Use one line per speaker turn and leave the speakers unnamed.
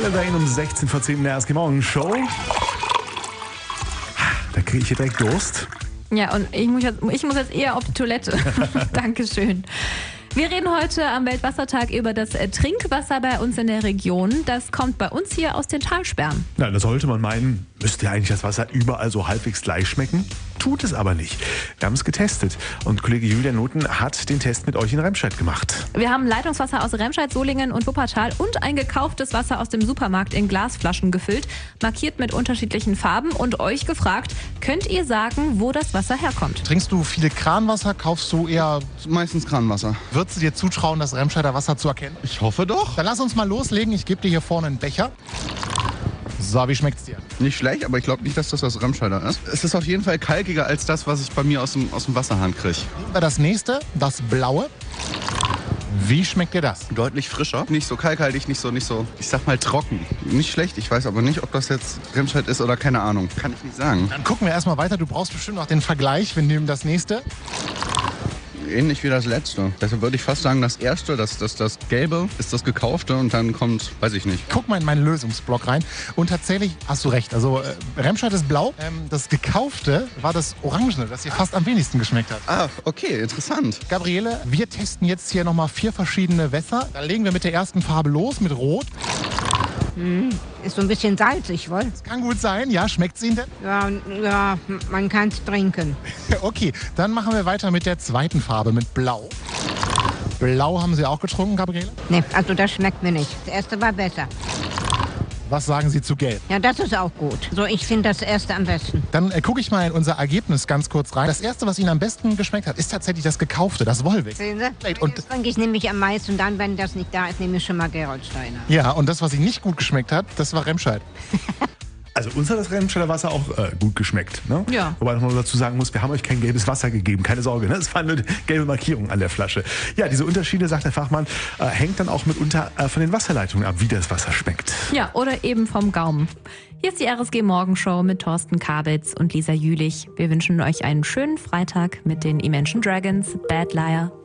Holiday um 16 vor 10 in der RSG Morgen Show. Da kriege ich hier direkt Durst.
Ja, und ich muss jetzt eher auf die Toilette. Dankeschön. Wir reden heute am Weltwassertag über das Trinkwasser bei uns in der Region. Das kommt bei uns hier aus den Talsperren.
Na, da sollte man meinen, müsste ja eigentlich das Wasser überall so halbwegs gleich schmecken. Tut es aber nicht. Wir haben es getestet und Kollege Julian Noten hat den Test mit euch in Remscheid gemacht.
Wir haben Leitungswasser aus Remscheid, Solingen und Wuppertal und ein gekauftes Wasser aus dem Supermarkt in Glasflaschen gefüllt, markiert mit unterschiedlichen Farben und euch gefragt, könnt ihr sagen, wo das Wasser herkommt?
Trinkst du viele Kranwasser, kaufst du eher...
Meistens Kranwasser.
Würdest du dir zutrauen, das Remscheider Wasser zu erkennen?
Ich hoffe doch.
Dann lass uns mal loslegen. Ich gebe dir hier vorne einen Becher. So, wie schmeckt's dir?
Nicht schlecht, aber ich glaube nicht, dass das was Remscheider ist. Es ist auf jeden Fall kalkiger als das, was ich bei mir aus dem Wasserhahn kriege.
Nehmen wir das nächste, das blaue. Wie schmeckt dir das?
Deutlich frischer. Nicht so kalkhaltig, nicht so, ich sag mal trocken. Nicht schlecht, ich weiß aber nicht, ob das jetzt Remscheid ist oder keine Ahnung. Kann ich nicht sagen.
Dann gucken wir erstmal weiter. Du brauchst bestimmt noch den Vergleich. Wir nehmen das nächste.
Ähnlich wie das letzte. Deshalb würde ich fast sagen, das erste, das gelbe, ist das gekaufte und dann kommt, weiß ich nicht.
Guck mal in meinen Lösungsblock rein und tatsächlich hast du recht. Also Remscheid ist blau, das gekaufte war das orangene, das dir fast am wenigsten geschmeckt hat.
Ah, okay, interessant.
Gabriele, wir testen jetzt hier nochmal 4 verschiedene Wässer. Da legen wir mit der ersten Farbe los, mit Rot.
Ist so ein bisschen salzig, wohl?
Das kann gut sein. Ja, schmeckt's Ihnen denn?
Ja, man kann es trinken.
Okay, dann machen wir weiter mit der zweiten Farbe, mit Blau. Blau haben Sie auch getrunken, Gabriele?
Ne, also das schmeckt mir nicht. Das erste war besser.
Was sagen Sie zu Gelb?
Ja, das ist auch gut. So, ich finde das erste am besten.
Dann gucke ich mal in unser Ergebnis ganz kurz rein. Das erste, was Ihnen am besten geschmeckt hat, ist tatsächlich das gekaufte, das Wolwig.
Sehen Sie?
Und
Das trinke ich nämlich am meisten und dann, wenn das nicht da ist, nehme ich schon mal Gerolsteiner.
ja, und das, was Ihnen nicht gut geschmeckt hat, das war Remscheid.
Also uns hat das Remscheider Wasser auch gut geschmeckt. Ne?
Ja.
Wobei man dazu sagen muss, wir haben euch kein gelbes Wasser gegeben, keine Sorge. Ne? Es war eine gelbe Markierung an der Flasche. Ja, diese Unterschiede, sagt der Fachmann, hängt dann auch mitunter von den Wasserleitungen ab, wie das Wasser schmeckt.
Ja, oder eben vom Gaumen. Hier ist die RSG Morgenshow mit Thorsten Kabitz und Lisa Jülich. Wir wünschen euch einen schönen Freitag mit den Imagine Dragons, Bad Liar.